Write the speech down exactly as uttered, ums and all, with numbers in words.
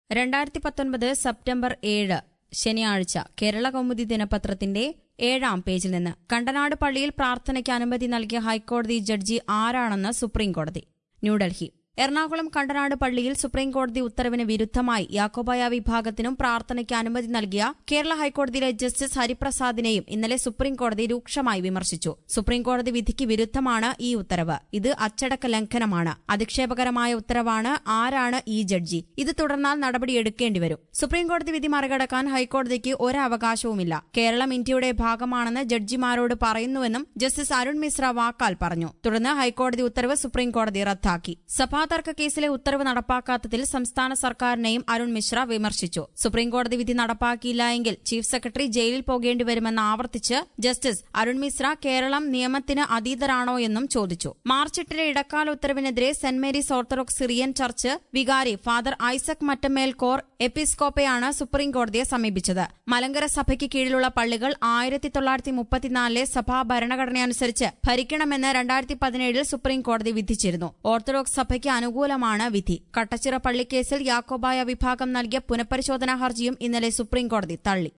രണ്ടായിരത്തി പത്തൊൻപത് സെപ്റ്റംബർ ഏഴ് ശനിയാഴ്ച കേരള കൗമുദി ദിനപത്രത്തിന്റെ ഏഴാം പേജിൽ നിന്ന് കണ്ടനാട് പള്ളിയിൽ പ്രാർത്ഥനയ്ക്ക് അനുമതി നൽകിയ ഹൈക്കോടതി ജഡ്ജി ആരാണെന്ന് സുപ്രീംകോടതി. ന്യൂഡൽഹി എറണാകുളം കണ്ടനാട് പള്ളിയിൽ സുപ്രീംകോടതി ഉത്തരവിന് വിരുദ്ധമായി യാക്കോബായ വിഭാഗത്തിനും പ്രാർത്ഥനയ്ക്ക് അനുമതി നൽകിയ കേരള ഹൈക്കോടതിയിലെ ജസ്റ്റിസ് ഹരിപ്രസാദിനെയും ഇന്നലെ സുപ്രീംകോടതി രൂക്ഷമായി വിമർശിച്ചു. സുപ്രീംകോടതി വിധിക്ക് വിരുദ്ധമാണ് ഈ ഉത്തരവ്. ഇത് അച്ചടക്ക ലംഘനമാണ്. അധിക്ഷേപകരമായ ഉത്തരവാണ്. ആരാണ് ഈ ജഡ്ജി? ഇത് തുടർന്നാൽ നടപടിയെടുക്കേണ്ടിവരും. സുപ്രീംകോടതി വിധി മറികടക്കാൻ ഹൈക്കോടതിക്ക് ഒരവകാശവുമില്ല. കേരളം ഇന്ത്യയുടെ ഭാഗമാണെന്ന് ജഡ്ജിമാരോട് പറയുന്നുവെന്നും ജസ്റ്റിസ് അരുൺ മിശ്ര വാക്കാൽ പറഞ്ഞു. തുടർന്ന് ഹൈക്കോടതി ഉത്തരവ് സുപ്രീംകോടതി റദ്ദാക്കി. സഭാ തർക്ക കേസിലെ ഉത്തരവ് നടപ്പാക്കാത്തതിൽ സംസ്ഥാന സർക്കാരിനെയും അരുൺ മിശ്ര വിമർശിച്ചു. സുപ്രീംകോടതി വിധി നടപ്പാക്കിയില്ല എങ്കിൽ ചീഫ് സെക്രട്ടറി ജയിലിൽ പോകേണ്ടിവരുമെന്ന് ആവർത്തിച്ച് ജസ്റ്റിസ് അരുൺ മിശ്ര കേരളം നിയമത്തിന് അതീതരാണോ എന്നും ചോദിച്ചു. മാർച്ച് എട്ടിലെ ഇടക്കാല ഉത്തരവിനെതിരെ saint Mary's Orthodox Syrian church വികാരി ഫാദർ ഐസക് മറ്റമേൽ കോർ എപ്പിസ്കോപ്പയാണ് സുപ്രീംകോടതിയെ സമീപിച്ചത്. മലങ്കര സഭയ്ക്ക് കീഴിലുള്ള പള്ളികൾ ആയിരത്തി തൊള്ളായിരത്തി മുപ്പത്തിനാലിലെ സഭാ ഭരണഘടനയനുസരിച്ച് ഭരിക്കണമെന്ന് രണ്ടായിരത്തി പതിനേഴിൽ സുപ്രീംകോടതി വിധിച്ചിരുന്നു. ഓർത്തഡോക്സ് സഭയ്ക്ക് അനുകൂലമാണ് വിധി. കട്ടച്ചിറ പള്ളിക്കേസിൽ യാക്കോബായ വിഭാഗം നൽകിയ പുനഃപരിശോധനാ ഹർജിയും ഇന്നലെ സുപ്രീംകോടതി തള്ളി.